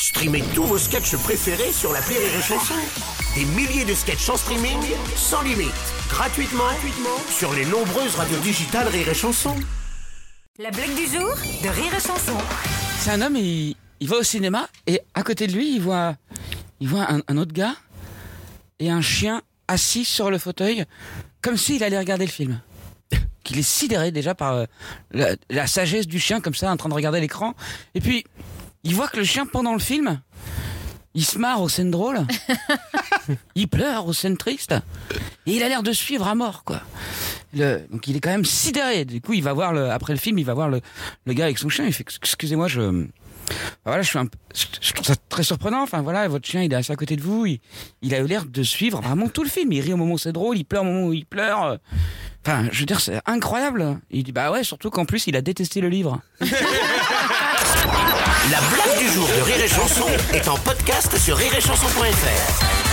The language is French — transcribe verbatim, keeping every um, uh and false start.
Streamez tous vos sketchs préférés sur l'appli Rire et Chanson. Des milliers de sketchs en streaming, sans limite, gratuitement, gratuitement sur les nombreuses radios digitales Rire et Chanson. La blague du jour de Rire et Chanson. C'est un homme, il, il va au cinéma et à côté de lui, il voit, il voit un, un autre gars et un chien assis sur le fauteuil, comme s'il allait regarder le film. Qu'il est sidéré déjà par euh, la, la sagesse du chien, comme ça, en train de regarder l'écran. Et puis, il voit que le chien, pendant le film, il se marre aux scènes drôles, il pleure aux scènes tristes, et il a l'air de suivre à mort, quoi. Le, donc il est quand même sidéré. Du coup, il va voir le, après le film, il va voir le, le gars avec son chien. Il fait excusez-moi, je, voilà, je suis un, je trouve ça très surprenant. Enfin voilà, votre chien, il est assis à côté de vous. Il, il a eu l'air de suivre vraiment tout le film. Il rit au moment où c'est drôle, il pleure au moment où il pleure. Enfin, je veux dire, c'est incroyable. Il dit bah ouais, surtout qu'en plus, il a détesté le livre. La blague du jour de Rire et Chanson est en podcast sur rire et chanson point f r.